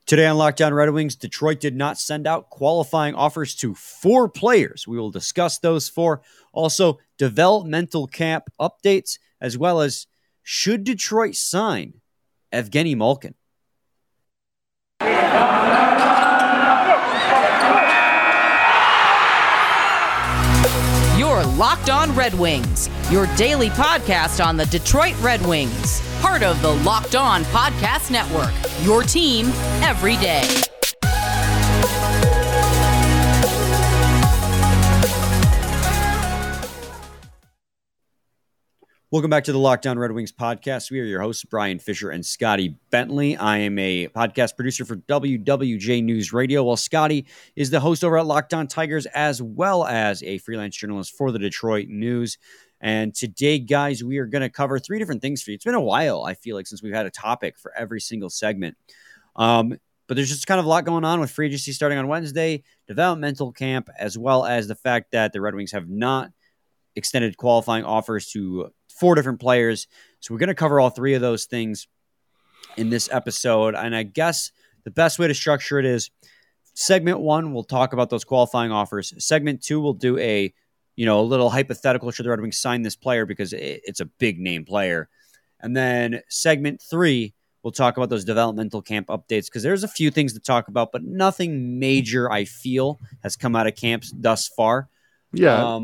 Today on Locked On Red Wings, Detroit did not send out qualifying offers to 4 players. We will discuss those 4. Also, developmental camp updates, as well as should Detroit sign Evgeny Malkin? You're Locked On Red Wings, your daily podcast on the Detroit Red Wings. Part of the Locked On Podcast Network, your team every day. Welcome back to the Locked On Red Wings podcast. We are your hosts, Brian Fisher and Scotty Bentley. I am a podcast producer for WWJ News Radio, while Scotty is the host over at Locked On Tigers, as well as a freelance journalist for the Detroit News. And today, guys, we are going to cover 3 different things for you. It's been a while, I feel like, since we've had a topic for every single segment. But there's just kind of a lot going on with free agency starting on Wednesday, developmental camp, as well as the fact that the Red Wings have not extended qualifying offers to 4 different players. So we're going to cover all 3 of those things in this episode. And I guess the best way to structure it is segment 1, we'll talk about those qualifying offers. Segment 2, we'll do a little hypothetical, should the Red Wings sign this player, because it's a big name player. And then segment 3, we'll talk about those developmental camp updates, because there's a few things to talk about, but nothing major, I feel, has come out of camps thus far. Yeah.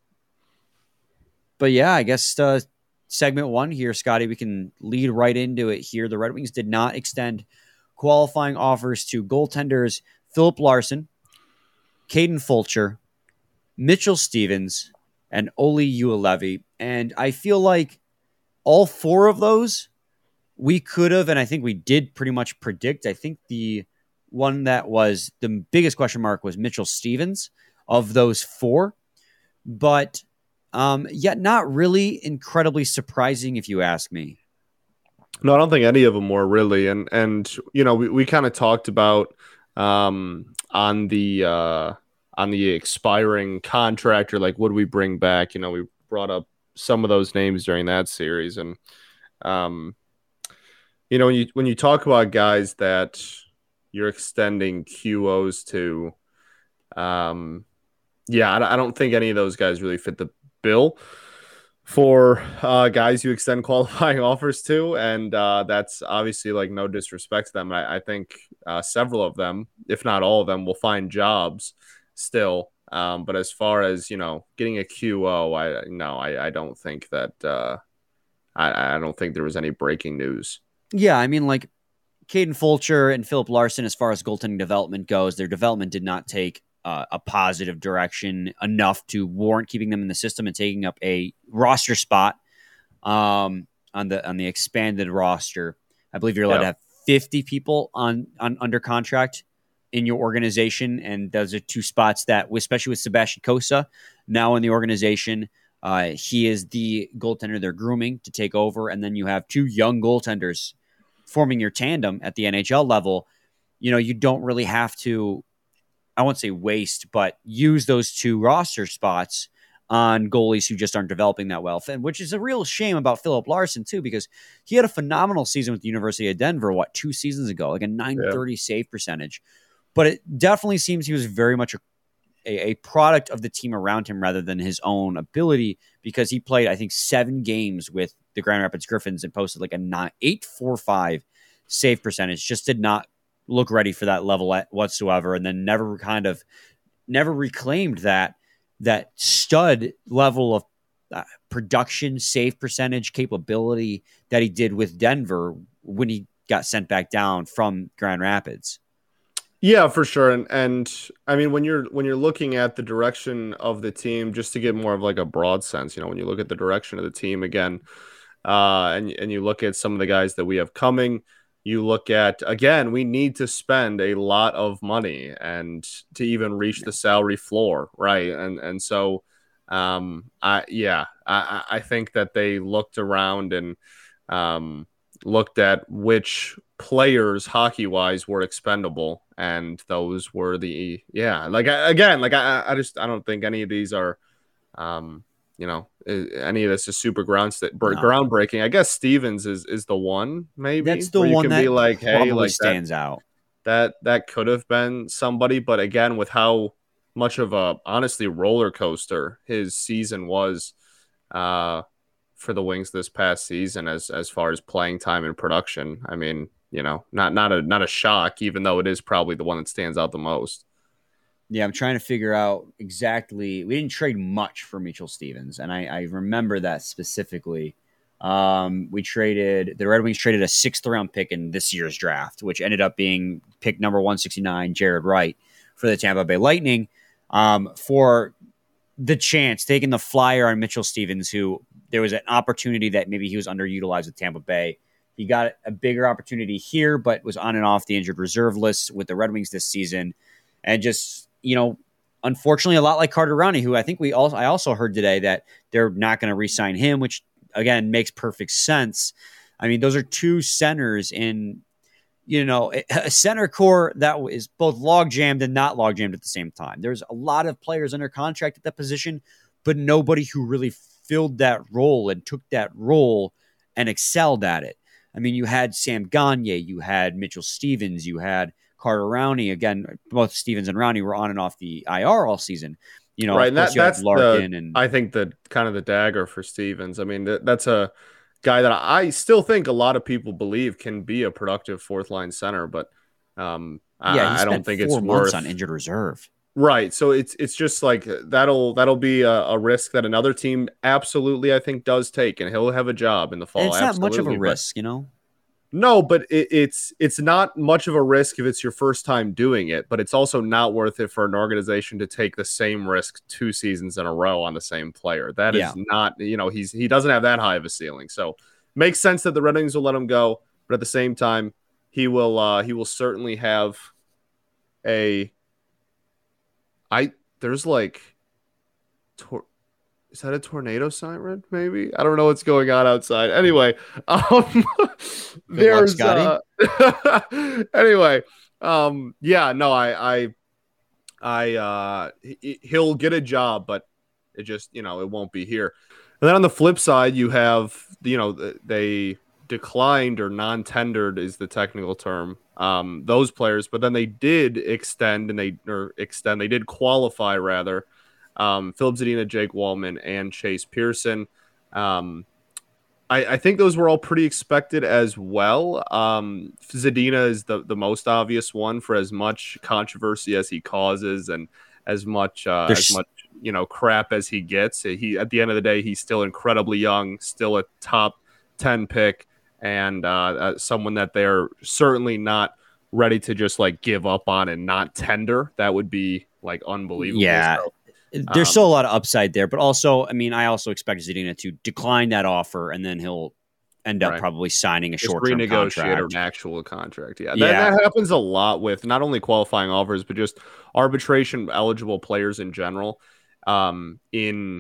But yeah, I guess segment 1 here, Scotty, we can lead right into it here. The Red Wings did not extend qualifying offers to goaltenders Filip Larsson, Caden Fulcher, Mitchell Stevens, and Olli Juolevi. And I feel like all 4 of those we could have, and I think we did pretty much predict. I think the one that was the biggest question mark was Mitchell Stevens of those 4. But yet not really incredibly surprising, if you ask me. No, I don't think any of them were really. And we kind of talked about on the expiring contract, or like, would we bring back? We brought up some of those names during that series. And, when you talk about guys that you're extending QOs to, I don't think any of those guys really fit the bill for guys you extend qualifying offers to, and that's obviously like no disrespect to them. I think several of them, if not all of them, will find jobs still. But as far as getting a QO, I don't think that I don't think there was any breaking news. Yeah, I mean, like Caden Fulcher and Filip Larsson, as far as goaltending development goes, their development did not take a positive direction enough to warrant keeping them in the system and taking up a roster spot on the expanded roster. I believe you're allowed to have 50 people on under contract in your organization, and those are 2 spots that, especially with Sebastian Cossa now in the organization, he is the goaltender they're grooming to take over, and then you have 2 young goaltenders forming your tandem at the NHL level. You don't really have to, I won't say waste, but use those 2 roster spots on goalies who just aren't developing that well. And which is a real shame about Filip Larsson too, because he had a phenomenal season with the University of Denver, 2 seasons ago, like a .930 save percentage. But it definitely seems he was very much a product of the team around him rather than his own ability, because he played, I think, 7 games with the Grand Rapids Griffins and posted like a .845 save percentage. Just did not look ready for that level whatsoever, and then never reclaimed that stud level of production, save percentage capability that he did with Denver when he got sent back down from Grand Rapids. Yeah, for sure. And I mean, when you're looking at the direction of the team, just to get more of like a broad sense, when you look at the direction of the team again, and you look at some of the guys that we have coming, you look at, again, we need to spend a lot of money and to even reach the salary floor, right? And so, I think that they looked around and looked at which players hockey-wise were expendable, and those were I don't think any of these are, any of this is super groundbreaking. I guess Stevens is the one, maybe. That's the one can that be like, hey, probably like stands out. that could have been somebody. But again, with how much of a honestly roller coaster his season was for the Wings this past season, as far as playing time and production, I mean, not a shock, even though it is probably the one that stands out the most. Yeah, I'm trying to figure out exactly. We didn't trade much for Mitchell Stevens, and I remember that specifically. The Red Wings traded a 6th round pick in this year's draft, which ended up being pick number 169, Jared Wright, for the Tampa Bay Lightning, for the chance, taking the flyer on Mitchell Stevens, who there was an opportunity that maybe he was underutilized with Tampa Bay. He got a bigger opportunity here, but was on and off the injured reserve list with the Red Wings this season. And just, unfortunately, a lot like Carter Rowney, who I also heard today that they're not going to re-sign him, which, again, makes perfect sense. I mean, those are two centers in, a center core that is both log-jammed and not log-jammed at the same time. There's a lot of players under contract at that position, but nobody who really filled that role and took that role and excelled at it. I mean, you had Sam Gagner, you had Mitchell Stevens, you had Carter Rowney. Again, both Stevens and Rowney were on and off the IR all season. Right, and that's Larkin I think the kind of the dagger for Stevens. I mean, that's a guy that I still think a lot of people believe can be a productive fourth line center, but I don't think it's 4 months worth on injured reserve. Right, so it's just like that'll be a risk that another team absolutely I think does take, and he'll have a job in the fall. And it's not much of a risk, No, but it's not much of a risk if it's your first time doing it, but it's also not worth it for an organization to take the same risk 2 seasons in a row on the same player. That is not, he doesn't have that high of a ceiling. So makes sense that the Red Wings will let him go, but at the same time, he will certainly have there's like is that a tornado siren? Maybe I don't know what's going on outside. Anyway, there's anyway, he'll get a job, but it just it won't be here. And then on the flip side, you have they declined or non-tendered is the technical term. Those players, but then they did extend they did qualify rather. Filip Zadina, Jake Walman, and Chase Pearson. I think those were all pretty expected as well. Zadina is the most obvious one for as much controversy as he causes and as much crap as he gets. He at the end of the day, he's still incredibly young, still a top 10 pick, and someone that they're certainly not ready to just like give up on and not tender. That would be like unbelievable. Yeah. So, there's still a lot of upside there, but also, I mean, I also expect Zadina to decline that offer, and then he'll end up probably signing a short-term contract. An actual contract. Yeah, that happens a lot with not only qualifying offers, but just arbitration-eligible players in general. In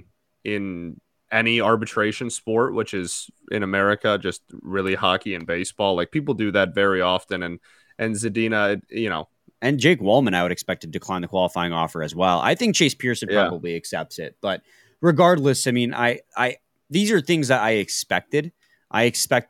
any arbitration sport, which is in America, just really hockey and baseball, like people do that very often, and Zadina, And Jake Walman, I would expect to decline the qualifying offer as well. I think Chase Pearson probably accepts it, but regardless, I mean, I these are things that I expected. I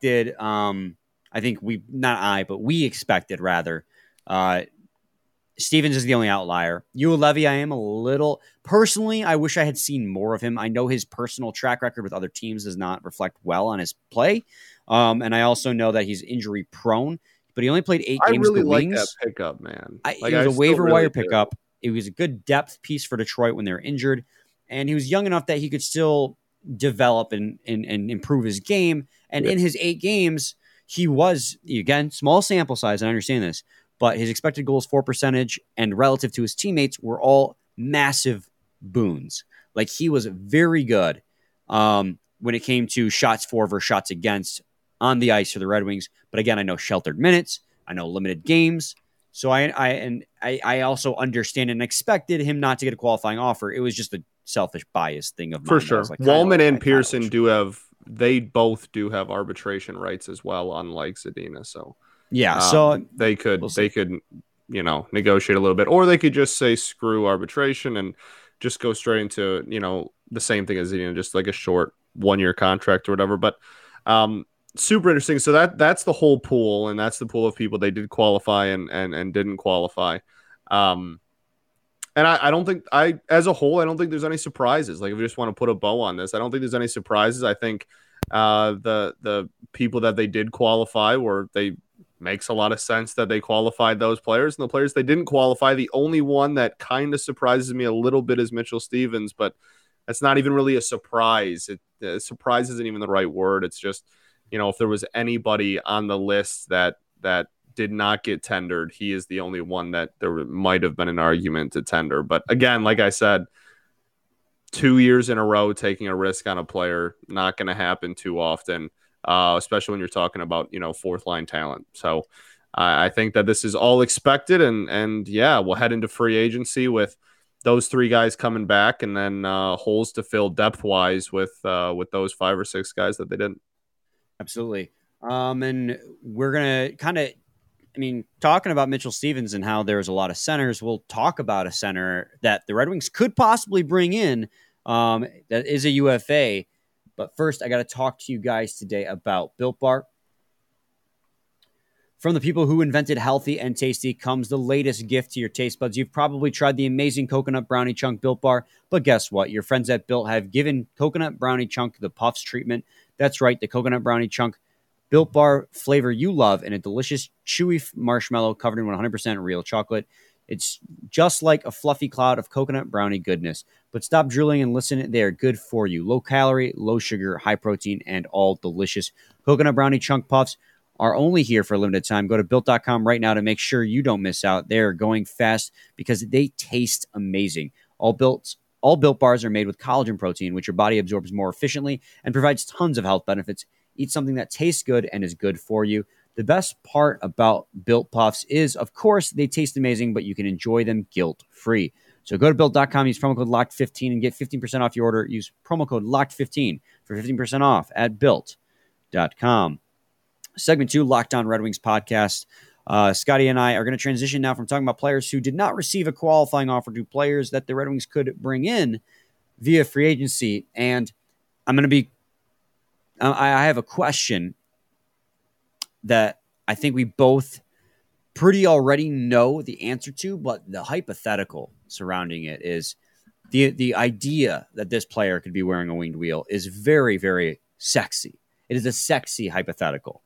think we expected rather. Stevens is the only outlier. Juolevi, I am a little personally. I wish I had seen more of him. I know his personal track record with other teams does not reflect well on his play, and I also know that he's injury prone. But he only played 8 games with the Wings. Like that pickup, man. It was a waiver wire pickup. It was a good depth piece for Detroit when they were injured. And he was young enough that he could still develop and improve his game. And in his 8 games, he was, again, small sample size, I understand this, but his expected goals for percentage and relative to his teammates were all massive boons. Like, he was very good when it came to shots for versus shots against on the ice for the Red Wings. But again, I know sheltered minutes, I know limited games. So I also understand and expected him not to get a qualifying offer. It was just a selfish bias thing of mine. For sure. Like, Walman and Pearson both do have arbitration rights as well, unlike Zadina. So so they could negotiate a little bit, or they could just say screw arbitration and just go straight into, the same thing as Zadina, just like a short 1-year contract or whatever. But super interesting. So that's the whole pool, and that's the pool of people they did qualify and didn't qualify. And I don't think as a whole, I don't think there's any surprises. Like if we just want to put a bow on this, I don't think there's any surprises. I think the people that they did qualify makes a lot of sense that they qualified those players, and the players they didn't qualify. The only one that kind of surprises me a little bit is Mitchell Stevens, but that's not even really a surprise. Surprise isn't even the right word. It's just, if there was anybody on the list that did not get tendered, he is the only one that there might have been an argument to tender. But again, like I said, 2 years in a row taking a risk on a player, not going to happen too often, especially when you're talking about, fourth line talent. So I think that this is all expected, and yeah, we'll head into free agency with those 3 guys coming back, and then holes to fill depth wise with those 5 or 6 guys that they didn't. Absolutely. And we're going to kind of, talking about Mitchell Stevens and how there's a lot of centers, we'll talk about a center that the Red Wings could possibly bring in that is a UFA. But first, I got to talk to you guys today about Built Bar. From the people who invented healthy and tasty comes the latest gift to your taste buds. You've probably tried the amazing Coconut Brownie Chunk Built Bar, but guess what? Your friends at Built have given Coconut Brownie Chunk the Puffs treatment. That's right, the Coconut Brownie Chunk Built Bar flavor you love, and a delicious, chewy marshmallow covered in 100% real chocolate. It's just like a fluffy cloud of coconut brownie goodness. But stop drooling and listen. They are good for you. Low calorie, low sugar, high protein, and all delicious. Coconut Brownie Chunk Puffs are only here for a limited time. Go to Built.com right now to make sure you don't miss out. They're going fast because they taste amazing. All Built bars are made with collagen protein, which your body absorbs more efficiently and provides tons of health benefits. Eat something that tastes good and is good for you. The best part about Built Puffs is, of course, they taste amazing, but you can enjoy them guilt-free. So go to Built.com, use promo code LOCKED15 and get 15% off your order. Use promo code LOCKED15 for 15% off at Built.com. Segment 2, Locked On Red Wings podcast. Scotty and I are going to transition now from talking about players who did not receive a qualifying offer to players that the Red Wings could bring in via free agency. And I'm going to be I have a question that I think we both pretty already know the answer to, but the hypothetical surrounding it is the idea that this player could be wearing a winged wheel is very, very sexy. It is a sexy hypothetical.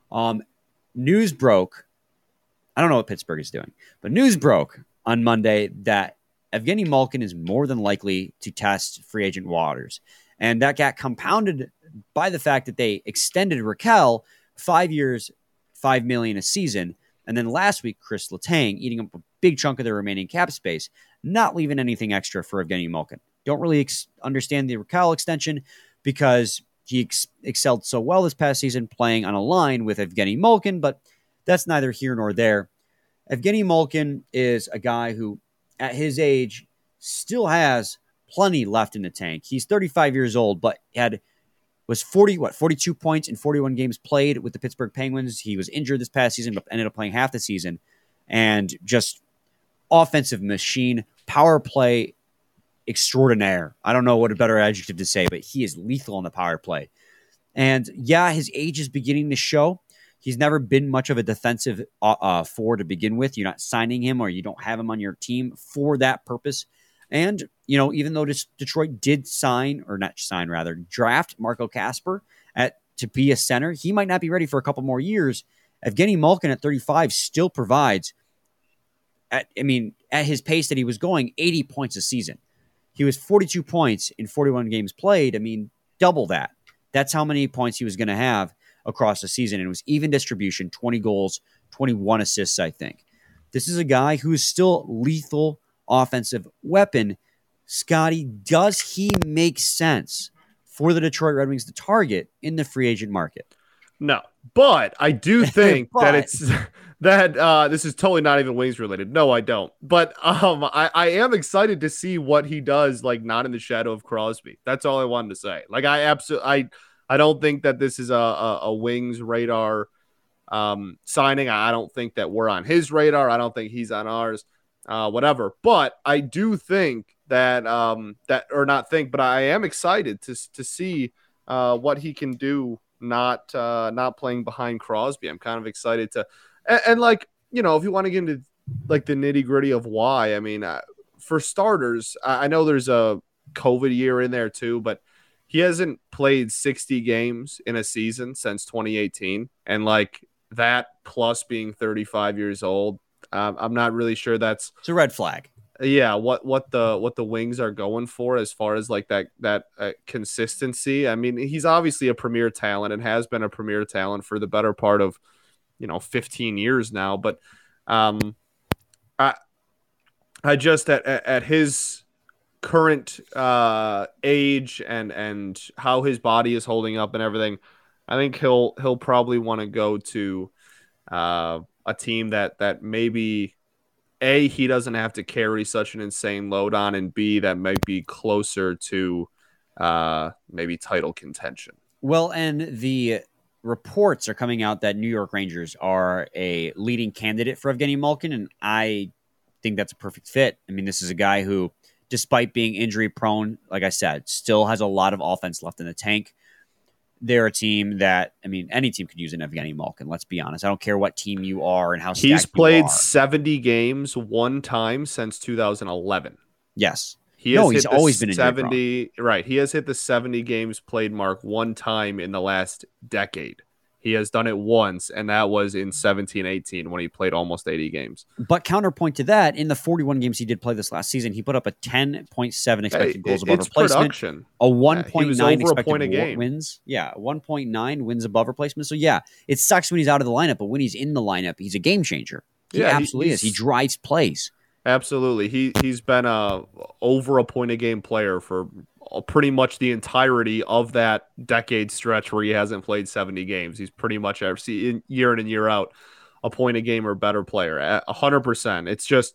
News broke. I don't know what Pittsburgh is doing, but news broke on Monday that Evgeny Malkin is more than likely to test free agent waters. And that got compounded by the fact that they extended Raquel 5 years, $5 million a season. And then last week, Chris Letang eating up a big chunk of their remaining cap space, not leaving anything extra for Evgeny Malkin. Don't really understand the Raquel extension because he excelled so well this past season playing on a line with Evgeny Malkin, but that's neither here nor there. Evgeny Malkin is a guy who, at his age, still has plenty left in the tank. He's 35 years old, but was 42 points in 41 games played with the Pittsburgh Penguins. He was injured this past season, but ended up playing half the season. And just offensive machine, power play extraordinaire. I don't know what a better adjective to say, but he is lethal on the power play. And yeah, his age is beginning to show. He's never been much of a defensive forward to begin with. You're not signing him or you don't have him on your team for that purpose. And, even though Detroit did draft Marco Kasper to be a center, he might not be ready for a couple more years. Evgeny Malkin at 35 still provides, at his pace that he was going, 80 points a season. He was 42 points in 41 games played. Double that. That's how many points he was going to have across the season. And it was even distribution, 20 goals, 21 assists, I think. This is a guy who is still lethal offensive weapon. Scotty, does he make sense for the Detroit Red Wings to target in the free agent market? No, but I do think that it's that this is totally not even Wings related. No, I don't. But I am excited to see what he does, like not in the shadow of Crosby. That's all I wanted to say. Like I don't think that this is a Wings radar signing. I don't think that we're on his radar. I don't think he's on ours. Whatever. But I do think that but I am excited to see what he can do not playing behind Crosby. I'm kind of excited to, and like, you know, if you want to get into like the nitty gritty of why, I mean, for starters, I know there's a COVID year in there too, but he hasn't played 60 games in a season since 2018. And like that plus being 35 years old, I'm not really sure that's It's a red flag. yeah, what the Wings are going for as far as like that consistency. I mean, he's obviously a premier talent and has been a premier talent for the better part of 15 years now. But I just at his current age and how his body is holding up and everything, I think he'll probably want to go to a team that maybe A, he doesn't have to carry such an insane load on, and B, that might be closer to maybe title contention. Well, and the reports are coming out that New York Rangers are a leading candidate for Evgeny Malkin, and I think that's a perfect fit. I mean, this is a guy who, despite being injury prone, like I said, still has a lot of offense left in the tank. They're a team that, I mean, any team could use an Evgeny Malkin. Let's be honest. I don't care what team you are and how stacked he's played you are. 70 games one time since 2011. Yes. He's always been 70. Right. He has hit the 70 games played mark one time in the last decade. He has done it once, and that was in 17-18 when he played almost 80 games. But counterpoint to that, in the 41 games he did play this last season, he put up a 10.7 expected goals above replacement, production. A 1.9 expected wins. Yeah, 1.9 wins above replacement. So yeah, it sucks when he's out of the lineup, but when he's in the lineup, he's a game changer. He absolutely is. He drives plays. Absolutely. He's been over a point a game player for pretty much the entirety of that decade stretch where he hasn't played 70 games. He's pretty much year in and year out a point a game or better player at 100%. It's just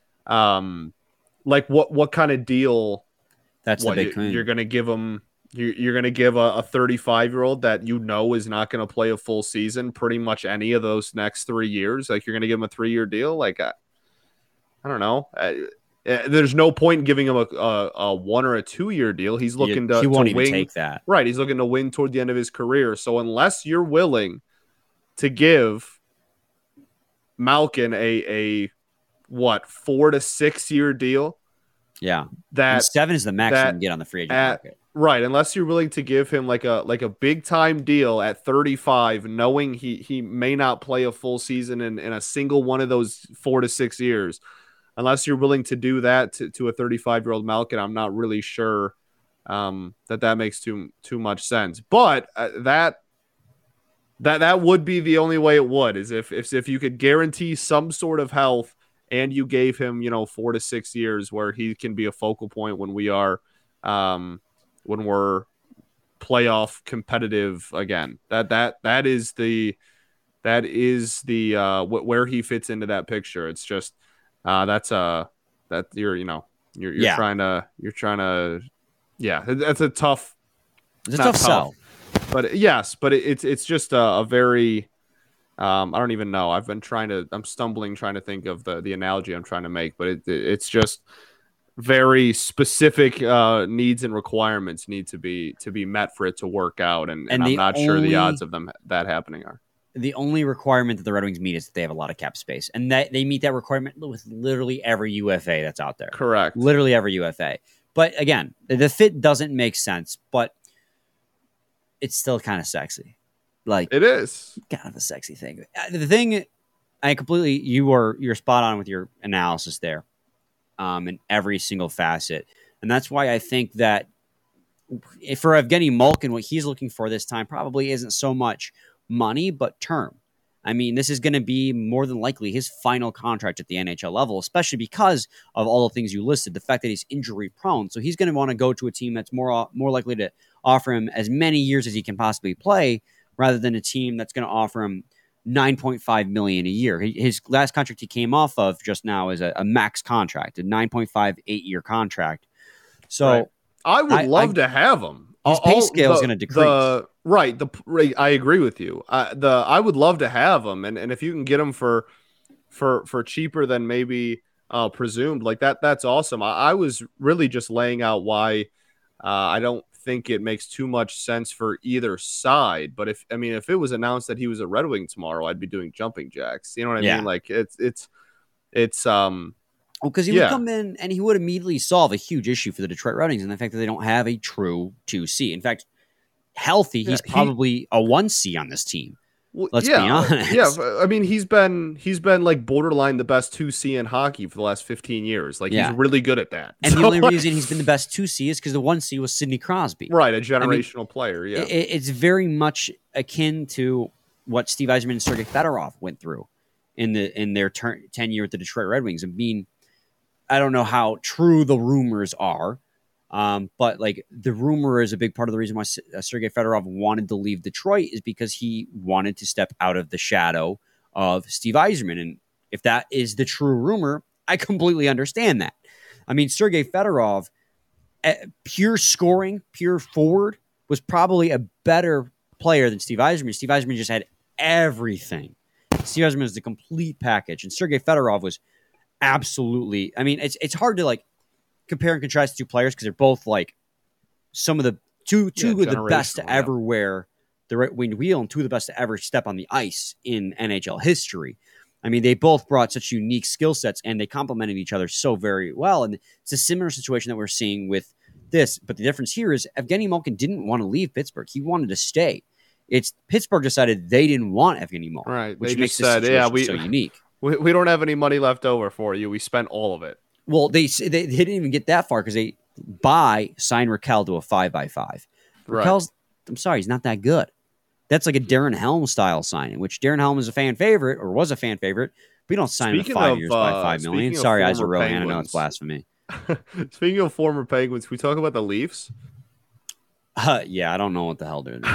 like what kind of deal that's the big thing. You're going to give him. You're going to give a 35-year-old that is not going to play a full season pretty much any of those next 3 years. Like, you're going to give him a 3-year deal. Like, I don't know. There's no point in giving him a 1 or a 2-year deal. He's looking to he won't even even take that. Right. He's looking to win toward the end of his career. So unless you're willing to give Malkin a 4 to 6 year deal, yeah, that and 7 is the max you can get on the free agent market. Right, unless you're willing to give him like a big time deal at 35, knowing he may not play a full season in a single one of those 4 to 6 years. Unless you're willing to do that to a 35-year-old Malkin, I'm not really sure that makes too much sense. But that would be the only way it would, is if you could guarantee some sort of health and you gave him 4 to 6 years where he can be a focal point when we are when we're playoff competitive again. That is the where he fits into that picture. It's just. That's a tough. It's a tough sell. But it's just a very I don't even know. I'm stumbling trying to think of the analogy I'm trying to make, but it's just very specific needs and requirements need to be met for it to work out, and I'm not sure the odds of that happening are. The only requirement that the Red Wings meet is that they have a lot of cap space, and that they meet that requirement with literally every UFA that's out there. Correct. Literally every UFA. But again, the fit doesn't make sense, but it's still kind of sexy. Like, it is kind of a sexy thing. The thing, you're spot on with your analysis there, in every single facet, and that's why I think that for Evgeny Malkin, what he's looking for this time probably isn't so much money, but term. I mean, this is going to be more than likely his final contract at the NHL level, especially because of all the things you listed, the fact that he's injury prone. So he's going to want to go to a team that's more likely to offer him as many years as he can possibly play, rather than a team that's going to offer him $9.5 million a year. His last contract he came off of just now is a max contract, a 9.5 8-year contract. So right. I would love to have him. His pay scale is going to decrease. I agree with you. I would love to have him, and if you can get him for cheaper than maybe presumed, like that's awesome. I was really just laying out why I don't think it makes too much sense for either side. But if it was announced that he was a Red Wing tomorrow, I'd be doing jumping jacks. You know what I mean? Like it's because he would come in and he would immediately solve a huge issue for the Detroit Red Wings and the fact that they don't have a true 2C. In fact, healthy, he's probably a 1C on this team. Well, Let's be honest. Yeah, I mean, he's been like borderline the best 2C in hockey for the last 15 years. Like he's really good at that. And the only reason he's been the best 2C is because the 1C was Sidney Crosby. Right, a generational player. Yeah, it's very much akin to what Steve Yzerman and Sergei Fedorov went through in their tenure at the Detroit Red Wings. I mean, I don't know how true the rumors are. But like the rumor is a big part of the reason why Sergei Fedorov wanted to leave Detroit is because he wanted to step out of the shadow of Steve Yzerman. And if that is the true rumor, I completely understand that. I mean, Sergei Fedorov, pure scoring, pure forward, was probably a better player than Steve Yzerman. Steve Yzerman just had everything. Steve Yzerman was the complete package. And Sergei Fedorov was absolutely, I mean, it's hard to like compare and contrast the two players because they're both like some of the two of the best to ever wear the right-winged wheel and two of the best to ever step on the ice in NHL history. I mean, they both brought such unique skill sets and they complemented each other so very well. And it's a similar situation that we're seeing with this. But the difference here is Evgeny Malkin didn't want to leave Pittsburgh. He wanted to stay. It's Pittsburgh decided they didn't want Evgeny Malkin, right? Which makes this situation so unique. We don't have any money left over for you. We spent all of it. Well, they didn't even get that far because they signed Raquel to a 5x5. Raquel's, I'm sorry, he's not that good. That's like a Darren Helm style signing, which Darren Helm is a fan favorite or was a fan favorite. But you don't sign him to 5 years by $5 million. Sorry, Isaac Rohan, I know it's blasphemy. Speaking of former Penguins, can we talk about the Leafs? Yeah, I don't know what the hell they're doing.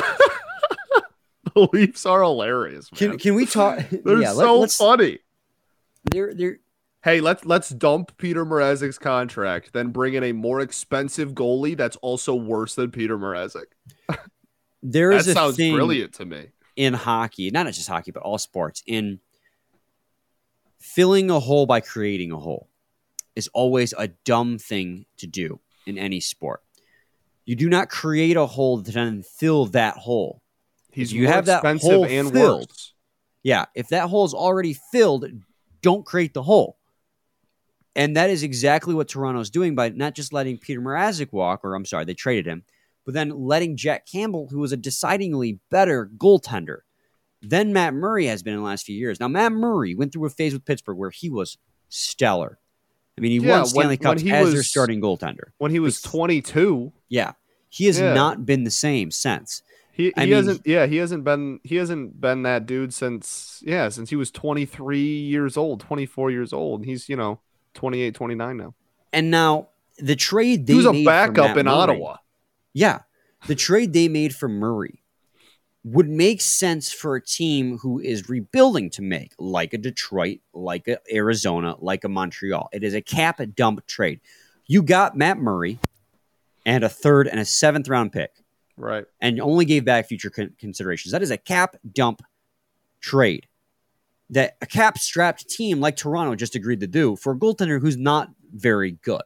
The Leafs are hilarious. Man. Can we talk? They're so funny. They're. Hey, let's dump Peter Mrazek's contract, then bring in a more expensive goalie that's also worse than Peter Mrazek. That sounds brilliant to me. In hockey, not just hockey, but all sports, in filling a hole by creating a hole is always a dumb thing to do in any sport. You do not create a hole to then fill that hole. You have that hole and filled. Worse. Yeah, if that hole is already filled, don't create the hole. And that is exactly what Toronto's doing by not just letting Peter Mrazek walk, or I'm sorry, they traded him, but then letting Jack Campbell, who was a decidingly better goaltender than Matt Murray has been in the last few years. Now, Matt Murray went through a phase with Pittsburgh where he was stellar. I mean, he won Stanley Cups as their starting goaltender. When he was 22. Yeah. He has not been the same since. He hasn't been that dude since he was 23 years old, 24 years old. He's, 28, 29 now. And now the trade they made for He was a backup in Murray, Ottawa. Yeah. The trade they made for Murray would make sense for a team who is rebuilding to make, like a Detroit, like a Arizona, like a Montreal. It is a cap dump trade. You got Matt Murray and a 3rd and a 7th round pick. Right. And only gave back future considerations. That is a cap dump trade that a cap-strapped team like Toronto just agreed to do for a goaltender who's not very good.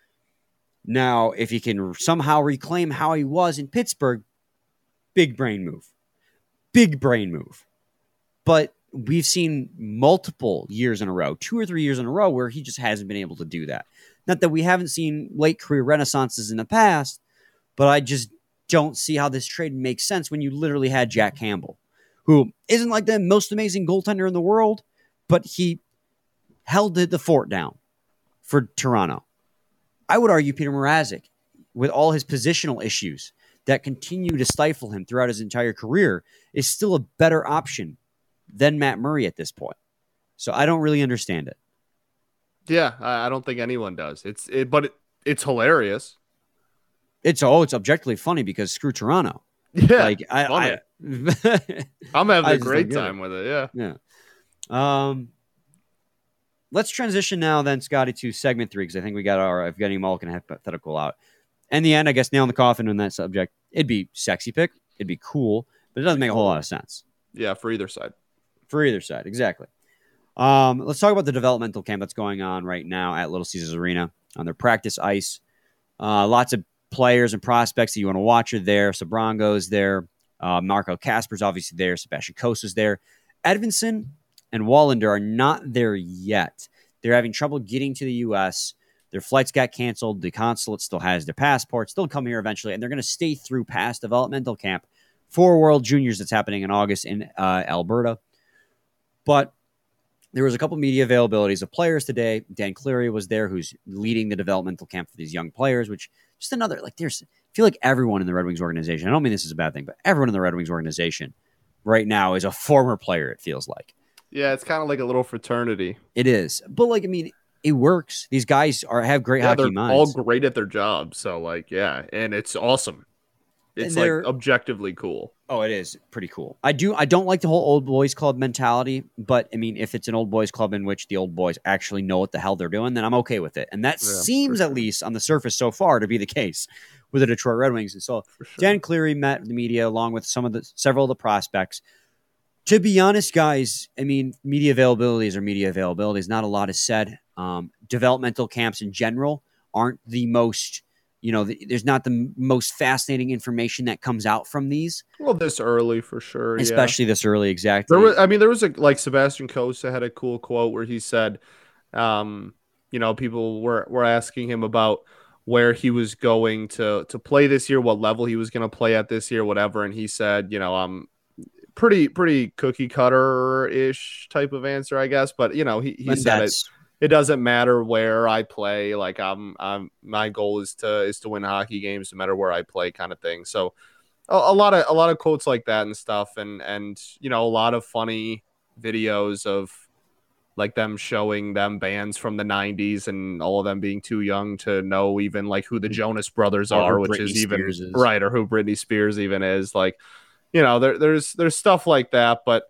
Now, if he can somehow reclaim how he was in Pittsburgh, big brain move. Big brain move. But we've seen multiple years in a row, 2 or 3 years in a row, where he just hasn't been able to do that. Not that we haven't seen late career renaissances in the past, but I just don't see how this trade makes sense when you literally had Jack Campbell, who isn't like the most amazing goaltender in the world, but he held the fort down for Toronto. I would argue Peter Mrazek, with all his positional issues that continue to stifle him throughout his entire career, is still a better option than Matt Murray at this point. So I don't really understand it. Yeah, I don't think anyone does. But it's hilarious. It's objectively funny because screw Toronto. Yeah, like I'm having a great time with it. Yeah. Let's transition now, then, Scotty, to segment 3 because I think we got our Evgeny Malkin hypothetical out. In the end, I guess nail in the coffin on that subject. It'd be sexy pick. It'd be cool, but it doesn't make a whole lot of sense. Yeah, for either side. For either side, exactly. Let's talk about the developmental camp that's going on right now at Little Caesars Arena on their practice ice. Lots of players and prospects that you want to watch are there. Sabrango's there. Marco Kasper's obviously there. Sebastian Cosa's there. Edvinsson and Wallander are not there yet. They're having trouble getting to the U.S. Their flights got canceled. The consulate still has their passports. They'll come here eventually, and they're going to stay through past developmental camp for World Juniors that's happening in August in Alberta. But there was a couple media availabilities of players today. Dan Cleary was there, who's leading the developmental camp for these young players, which just another, I feel like everyone in the Red Wings organization, I don't mean this is a bad thing, but everyone in the Red Wings organization right now is a former player, it feels like. Yeah, it's kind of like a little fraternity. It is. But, it works. These guys have great hockey minds. All great at their job. So, and it's awesome. It's objectively cool. Oh, it is pretty cool. I don't like the whole old boys club mentality, but if it's an old boys club in which the old boys actually know what the hell they're doing, then I'm okay with it. And that seems, at least on the surface so far, to be the case with the Detroit Red Wings. And so Dan Cleary met the media along with several of the prospects. To be honest, guys, media availabilities are media availabilities. Not a lot is said. Developmental camps in general aren't the most, there's not the most fascinating information that comes out from these. Well, this early for sure. Especially this early, exactly. There was Sebastian Cossa had a cool quote where he said, people were asking him about where he was going to play this year, what level he was going to play at this year, whatever. And he said, I'm pretty cookie cutter ish type of answer, I guess. But he said it doesn't matter where I play. My goal is to win hockey games no matter where I play, kind of thing. So a lot of quotes like that and stuff, and a lot of funny videos of them showing them bands from the 90s and all of them being too young to know even who the Jonas Brothers are, which is even right, or who Britney Spears even is. There's stuff like that, but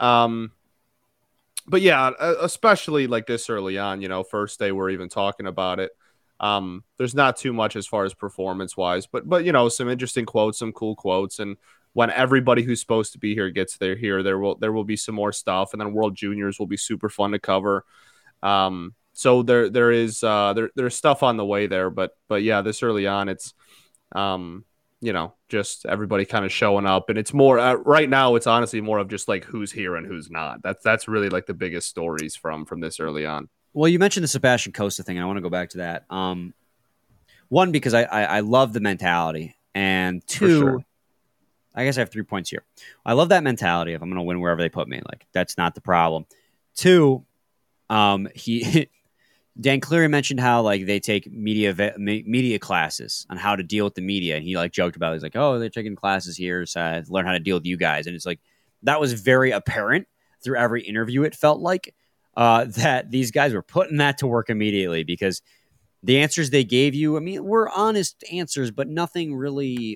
yeah, especially this early on, first day we're even talking about it. There's not too much as far as performance wise, but some interesting quotes, some cool quotes, and when everybody who's supposed to be here gets there, there will be some more stuff, and then World Juniors will be super fun to cover. So there's stuff on the way there, but yeah, this early on, it's just everybody kind of showing up, and it's more right now. It's honestly more of just who's here and who's not. That's really the biggest stories from this early on. Well, you mentioned the Sebastian Cossa thing, and I want to go back to that. One, because I love the mentality, and two, sure. I guess I have 3 points here. I love that mentality of I'm going to win wherever they put me. That's not the problem. Two, Dan Cleary mentioned how they take media classes on how to deal with the media, and he joked about it. He's they're taking classes here to learn how to deal with you guys, and it's that was very apparent through every interview. It felt that these guys were putting that to work immediately, because the answers they gave you, were honest answers, but nothing really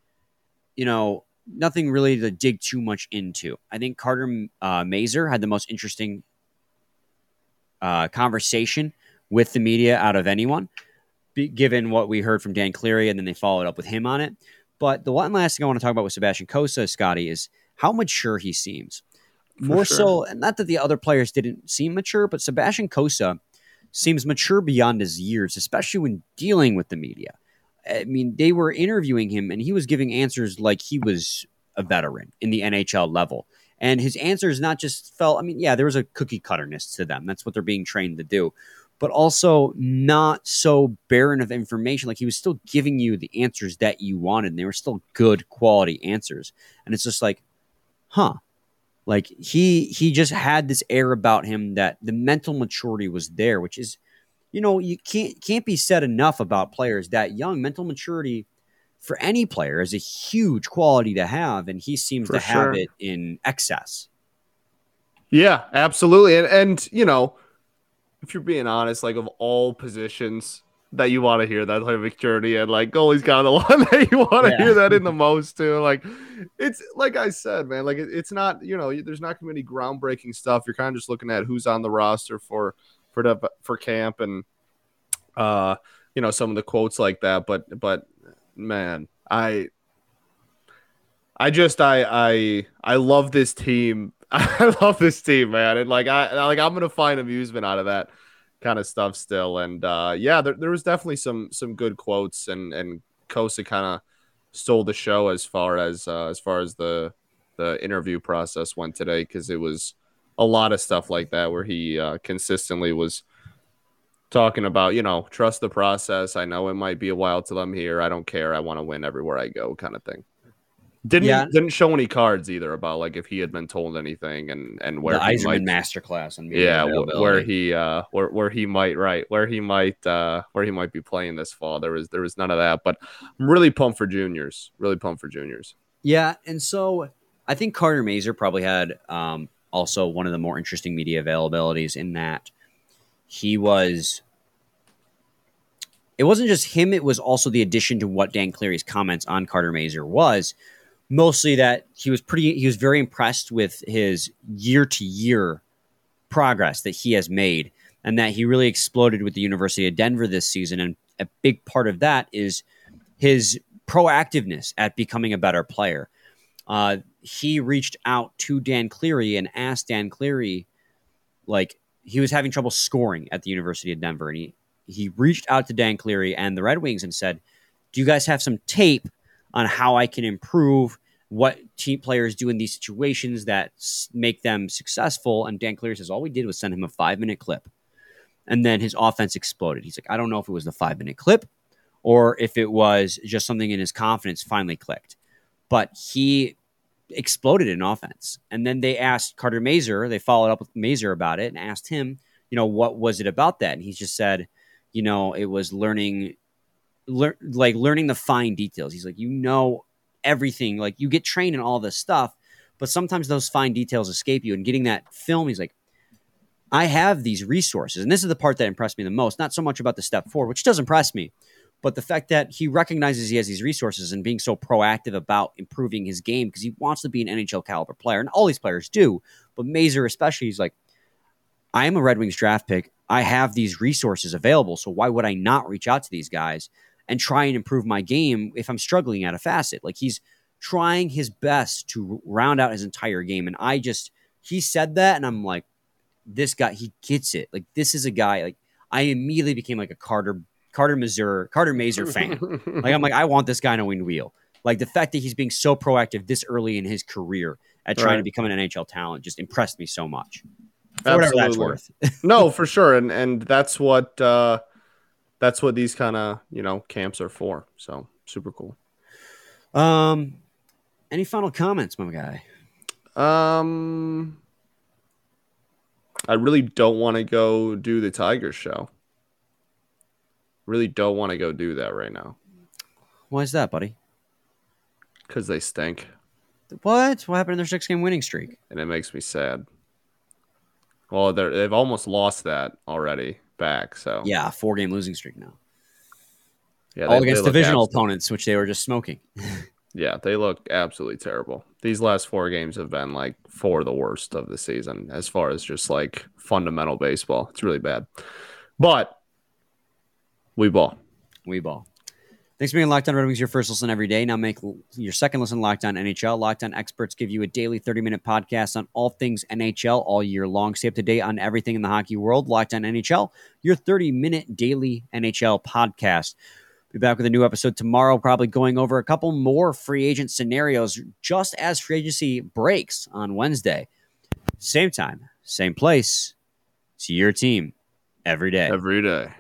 to dig too much into. I think Carter Mazur had the most interesting conversation with the media out of anyone, given what we heard from Dan Cleary, and then they followed up with him on it. But the one last thing I want to talk about with Sebastian Cossa, Scotty, is how mature he seems. More so, and not that the other players didn't seem mature, but Sebastian Cossa seems mature beyond his years, especially when dealing with the media. They were interviewing him, and he was giving answers like he was a veteran in the NHL level. And his answers not just felt, there was a cookie cutterness to them. That's what they're being trained to do. But also not so barren of information. He was still giving you the answers that you wanted, and they were still good quality answers. And it's just he just had this air about him that the mental maturity was there, which is, you can't be said enough about players that young. Mental maturity for any player is a huge quality to have, and he seems to have it in excess. Yeah, absolutely. And if you're being honest, of all positions that you want to hear that type of maturity, and goalie's kind of the one that you want to hear that in the most too. It's like I said, man, it's not, there's not going to be any groundbreaking stuff. You're kind of just looking at who's on the roster for camp, and some of the quotes like that. But man, I love this team. I love this team, man. And I'm going to find amusement out of that kind of stuff still. And there was definitely some good quotes and Kosa kind of stole the show as far as the interview process went today, because it was a lot of stuff like that where he consistently was talking about, trust the process. I know it might be a while till I'm here. I don't care. I want to win everywhere I go, kind of thing. Didn't show any cards either about like if he had been told anything and where the he Yzerman might, masterclass on where he might be playing this fall. There was none of that, but I'm really pumped for juniors. Yeah, and so I think Carter Mazur probably had also one of the more interesting media availabilities in that it wasn't just him, it was also the addition to what Dan Cleary's comments on Carter Mazur was. Mostly that he was very impressed with his year-to-year progress that he has made, and that he really exploded with the University of Denver this season. And a big part of that is his proactiveness at becoming a better player. He reached out to Dan Cleary and asked Dan Cleary, like, he was having trouble scoring at the University of Denver, and he reached out to Dan Cleary and the Red Wings and said, do you guys have some tape on how I can improve what team players do in these situations that make them successful? And Dan Cleary says, all we did was send him a 5-minute clip. And then his offense exploded. He's like, I don't know if it was the 5-minute clip or if it was just something in his confidence finally clicked. But he exploded in offense. And then they asked Carter Mazur, they followed up with Mazur about it and asked him, what was it about that? And he just said, it was learning the fine details. He's like, everything, like you get trained in all this stuff, but sometimes those fine details escape you. And getting that film, he's like, I have these resources. And this is the part that impressed me the most, not so much about the step forward, which does impress me, but the fact that he recognizes he has these resources and being so proactive about improving his game because he wants to be an NHL caliber player. And all these players do, but Mazur especially, he's like, I am a Red Wings draft pick. I have these resources available. So why would I not reach out to these guys and try and improve my game if I'm struggling at a facet? Like, he's trying his best to round out his entire game. And he said that, and I'm like, this guy, he gets it. Like, this is a guy, like, I immediately became like a Carter Mazur fan. Like, I'm like, I want this guy on a winged wheel. Like, the fact that he's being so proactive this early in his career at trying to become an NHL talent just impressed me so much. For whatever that's worth. No, for sure. And that's what these kind of, camps are for. So super cool. Any final comments, my guy? I really don't want to go do the Tigers show. Really don't want to go do that right now. Why is that, buddy? Because they stink. What happened in their 6-game winning streak? And it makes me sad. Well, they've almost lost that already back. So yeah, 4-game losing streak now. Yeah, all against divisional opponents, which they were just smoking. Yeah, they look absolutely terrible. These last 4 games have been like 4 of the worst of the season as far as just like fundamental baseball. It's really bad. But we ball. Thanks for being Locked On Red Wings, your first listen every day. Now make your second listen Locked On NHL. Locked On experts give you a daily 30-minute podcast on all things NHL all year long. Stay up to date on everything in the hockey world. Locked On NHL, your 30-minute daily NHL podcast. Be back with a new episode tomorrow, probably going over a couple more free agent scenarios just as free agency breaks on Wednesday. Same time, same place. It's your team every day. Every day.